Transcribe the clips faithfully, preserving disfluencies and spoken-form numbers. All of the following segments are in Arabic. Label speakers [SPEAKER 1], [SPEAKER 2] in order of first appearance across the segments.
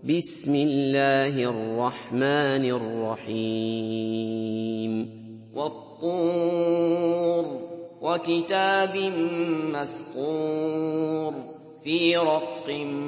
[SPEAKER 1] بسم الله الرحمن الرحيم
[SPEAKER 2] والطور وكتاب مسطور في رق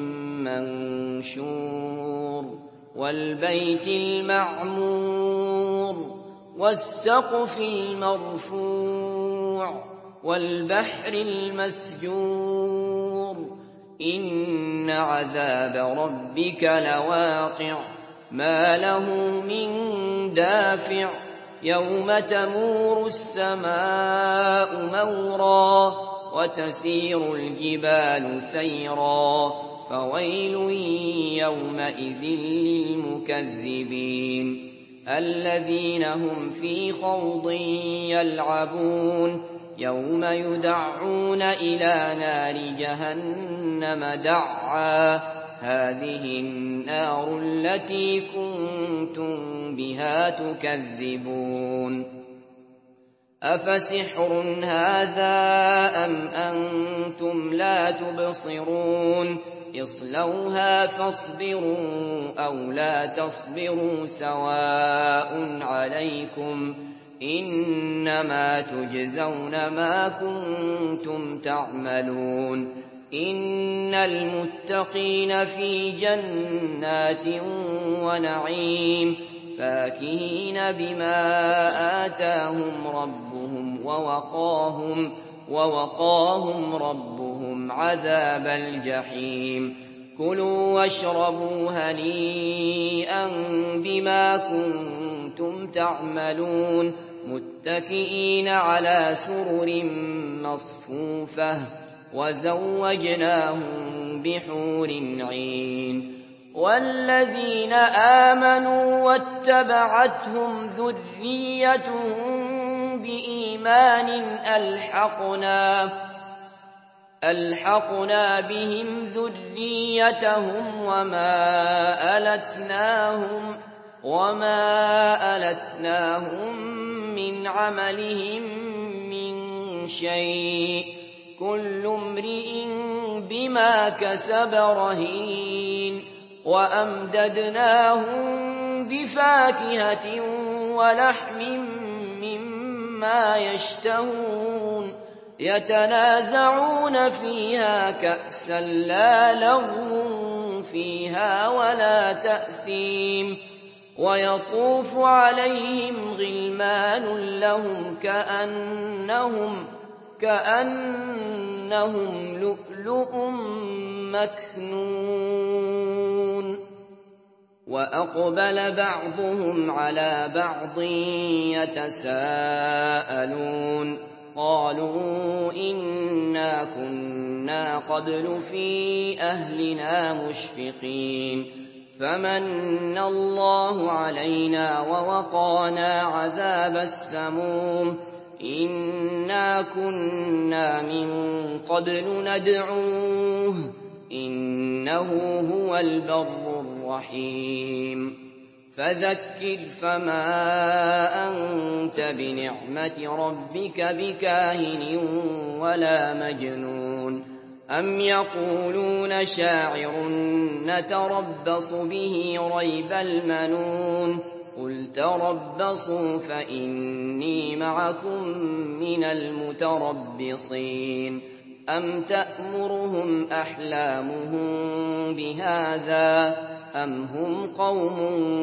[SPEAKER 2] منشور والبيت المعمور والسقف المرفوع والبحر المسجور إن عذاب ربك لواقع ما له من دافع يوم تمور السماء مورا وتسير الجبال سيرا فويل يومئذ للمكذبين الذين هم في خوض يلعبون يوم يدعون إلى نار جهنم دعا هذه النار التي كنتم بها تكذبون أفسحر هذا أم أنتم لا تبصرون اصلوها فاصبروا أو لا تصبروا سواء عليكم إنما تجزون ما كنتم تعملون إن المتقين في جنات ونعيم فاكهين بما آتاهم ربهم ووقاهم ووقاهم ربهم عذاب الجحيم كلوا واشربوا هنيئا بما كنتم تعملون متكئين على سرر مصفوفة وزوجناهم بحور عين والذين آمنوا واتبعتهم ذريتهم بإيمان ألحقنا ألحقنا بهم ذريتهم وما ألتناهم وما ألتناهم من عملهم من شيء كل امرئ بما كسب رهين وأمددناهم بفاكهة ولحم مما يشتهون يتنازعون فيها كأسا لا لغو فيها ولا تأثيم ويطوف عليهم غلمان لهم كأنهم كأنهم لؤلؤ مكنون وأقبل بعضهم على بعض يتساءلون قالوا إنا كنا قبل في أهلنا مشفقين فمن الله علينا ووقانا عذاب السموم إنا كنا من قبل ندعوه إنه هو البر الرحيم فذكر فما أنت بنعمة ربك بكاهن ولا مجنون أم يقولون شاعر نتربص به ريب المنون قل تربصوا فإني معكم من المتربصين أم تأمرهم أحلامهم بهذا أم هم قوم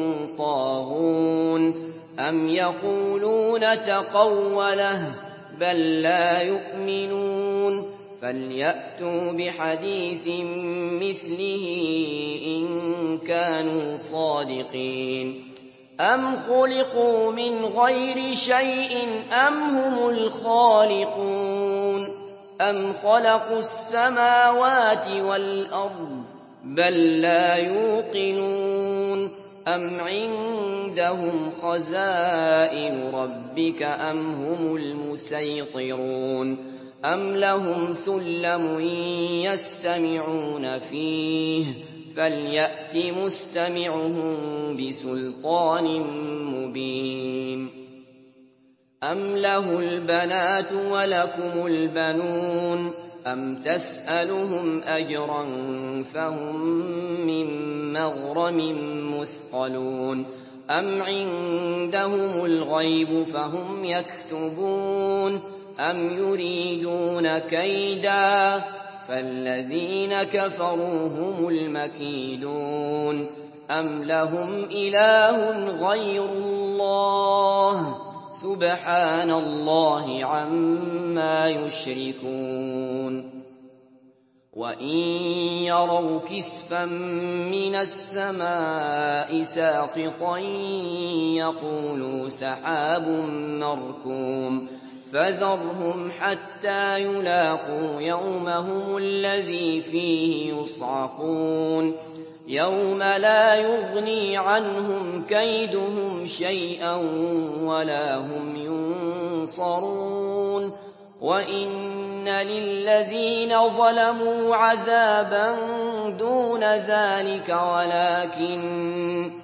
[SPEAKER 2] طاغون أم يقولون تقوله بل لا يؤمنون فليأتوا بحديث مثله إن كانوا صادقين أم خلقوا من غير شيء أم هم الخالقون أم خلقوا السماوات والأرض بل لا يوقنون أم عندهم خزائن ربك أم هم المسيطرون أم لهم سلم يستمعون فيه فليأت مستمعهم بسلطان مبين أم له البنات ولكم البنون أَمْ تَسْأَلُهُمْ أَجْرًا فَهُم مِّن مَّغْرَمٍ مُّثْقَلُونَ أَمْ عِندَهُمُ الْغَيْبُ فَهُمْ يَكْتُبُونَ أَمْ يُرِيدُونَ كَيْدًا فَالَّذِينَ كَفَرُوا هُمُ الْمَكِيدُونَ أَمْ لَهُمْ إِلَٰهٌ غَيْرُ اللَّهِ سُبْحَانَ اللَّهِ عَمَّا يُشْرِكُونَ وَإِن يَرَوْا كِسْفًا مِّنَ السَّمَاءِ سَاقِطًا يَقُولُوا سَحَابٌ مَّرْكُومٌ فَذَرْهُمْ حَتَّىٰ يُلَاقُوا يَوْمَهُمُ الَّذِي فِيهِ يُصْعَقُونَ يَوْمَ لَا يُغْنِي عَنْهُمْ كَيْدُهُمْ شَيْئًا وَلَا هُمْ يُنصَرُونَ وَإِنَّ لِلَّذِينَ ظَلَمُوا عَذَابًا دُونَ ذَٰلِكَ وَلَٰكِنَّ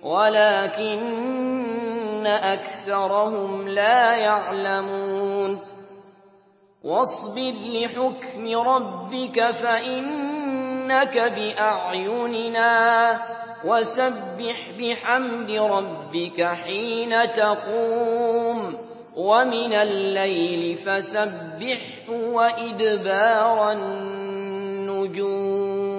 [SPEAKER 2] وَلَٰكِنَّ أَكْثَرَهُمْ لَا يَعْلَمُونَ وَاصْبِرْ لِحُكْمِ رَبِّكَ فَإِنَّكَ بِأَعْيُنِنَا وَسَبِّحْ بِحَمْدِ رَبِّكَ حِينَ تَقُومُ وَمِنَ اللَّيْلِ فَسَبِّحْهُ وَإِدْبَارَ النُّجُومِ